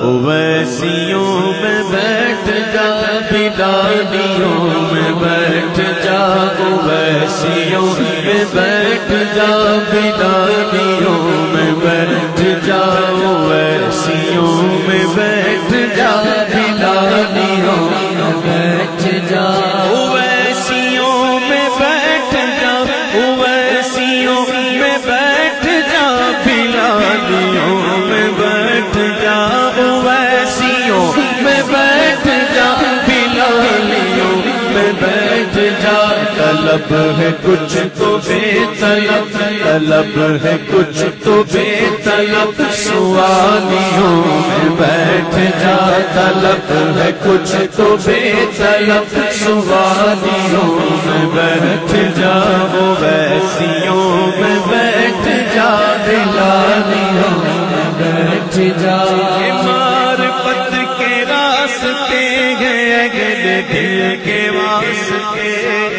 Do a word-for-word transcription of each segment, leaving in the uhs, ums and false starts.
اویسیوں میں بیٹھ جا بلادیوں میں بیٹھ جا اویسیوں میں بیٹھ جا بلادیوں میں بیٹھ جا اویسیوں میں بیٹھ جا بلادیوں میں بیٹھ جا اویسیوں میں بیٹھ جا اویسیوں میں بیٹھ جا بلادیوں میں بیٹھ جا اویسیوں میں بیٹھ جا بلادیوں میں بیٹھ جا طلب ہے کچھ تو بے طلب طلب ہے کچھ تو بے طلب سوالیوں میں بیٹھ جا طلب ہے کچھ تو بے طلب سوالیوں میں بیٹھ جا اویسیوں میں بیٹھ جا بلادیوں میں بیٹھ جا معرفت کے راستے گئے اگلے دل کے واسطے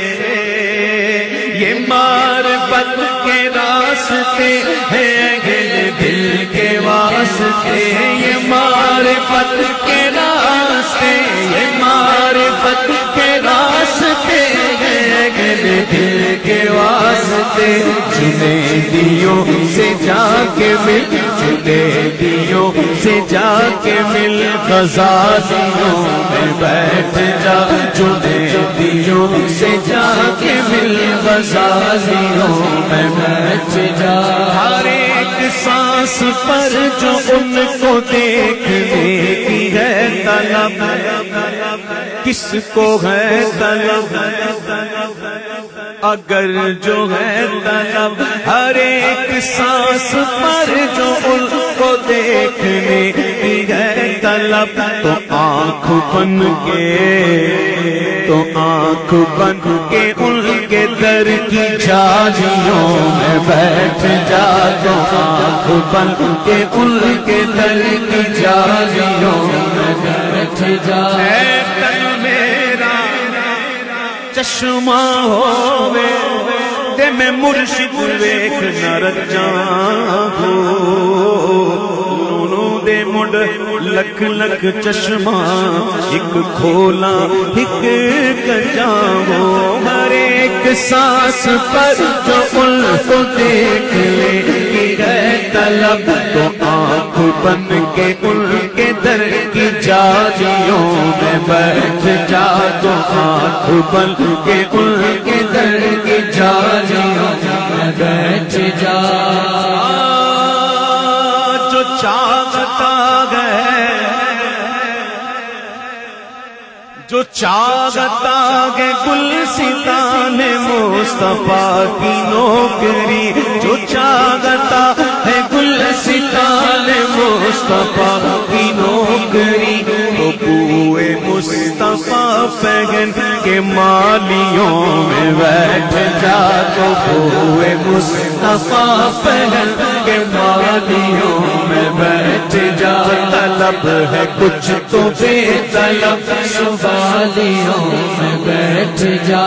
یہ معرفت کے راستے ہیں اگلے دل کے واسطے یہ معرفت کے راستے یہ معرفت کے راستے ہیں اگلے دل کے واسطے جنیدیوں سے جا کے مل جنیدیوں سے جا کے مل غزالیوں میں بیٹھ جا جنیدیوں سے جا کے مل غزالیوں میں بیٹھ جا ہر ایک سانس پر جو ان کو دیکھنے کی ہے طلب کس کو ہے طلب اگر جو ہے طلب ہر ایک سانس پر جو ان کو دیکھنے کی ہے طلب تو آنکھ بن کے تو آنکھ بن کے ان کے در کی جالیوں میں بیٹھ جا تو آنکھ بن کے ان کے در کی جالیوں میں بیٹھ جا اے تن میرا چشمہ ہووے تے میں مرشد ویکھ نہ رجاں نونو دے منڈ لکھ لکھ چشمہ ایک کھولا ایک کجاں ہر ایک سانس پر جو ان کو دیکھ لے کی ہے طلب تو آنکھ بن کے ان کے در کی جالیوں میں بیٹھ جا تو آنکھ بن کے ان کے در کی جالیوں میں بیٹھ جا جو چاہتا ہے جو چاہتا ہے گلستان مصطفیٰ کی نوکری جو چاہتا ہے گلستان مصطفیٰ کی نوکری تو بوئے مصطفیٰ پہن کے مالیوں میں بیٹھ جا تو بوئے مصطفیٰ پہن کے مالیوں میں بیٹھ جا طلب ہے کچھ تو بے طلب سوالیوں میں بیٹھ جا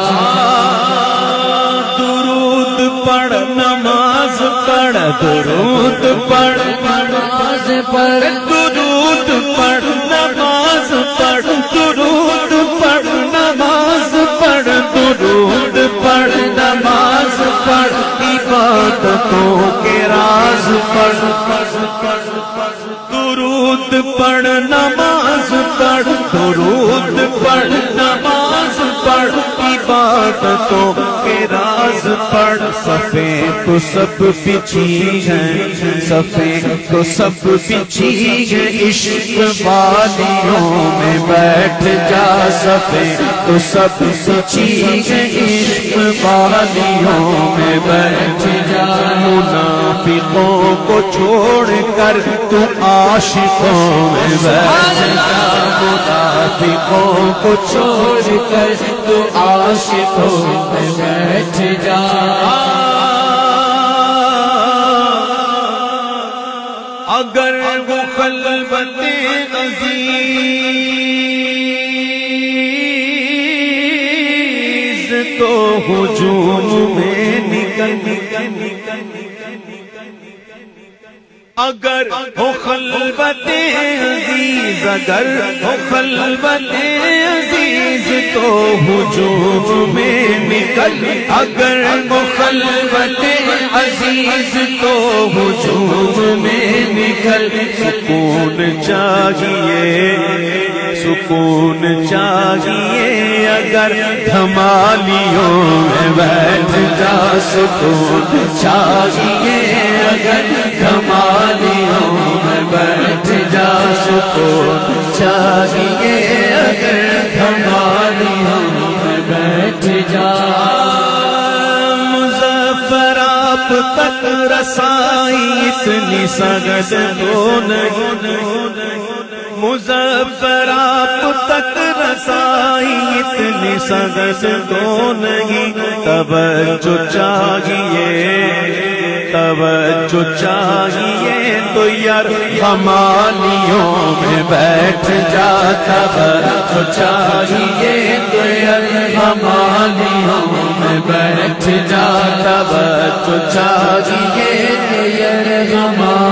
درود پڑھ نماز پڑھ درود پڑھ نماز پڑھ درود پڑھ نماز پڑھ درود پڑھ نماز پڑھ درود پڑھ نماز پڑھ عبادتوں کے راز پڑھ درود پڑھ نماز پڑھ درود پڑھ نماز پڑھ عبادتوں کے راز پڑھ صفیں تو سب بچھی ہیں صفیں تو سب بچھی ہیں عشق والیوں میں بیٹھ جا صفیں تو سب بچھی ہیں عشق والیوں میں بیٹھ جا منافقوں کو چھوڑ کر تو عاشقوں میں بیٹھ جا منافقوں کو چھوڑ کر تو عاشقوں میں بیٹھ جا اگر وہ خلوت عزیز تو ہجوم میں نکل نکل نکل اگر ہو خلوت عزیز، اگر ہو خلوت عزیز تو ہجوم میں نکل، اگر ہو خلوت عزیز تو ہجوم میں نکل، سکون چاہیے سکون چاہیے اگر دھمالیوں میں بیٹھ جا، سکون چاہیے اگر دھمالیوں میں بیٹھ جا، سکون چاہیے اگر دھمالیوں میں بیٹھ جا۔ مظفر آپ تک رسائی اتنی سخت تو نہیں، مظفر آپ تک رسائی اتنی سخت تو نہیں، توجہ چاہیے توجہ چاہیے تو یار ہمالیوں میں بیٹھ جا، توجہ چاہیے تو یار ہمالیوں میں بیٹھ جا، توجہ چاہیے تو یار ہمالیوں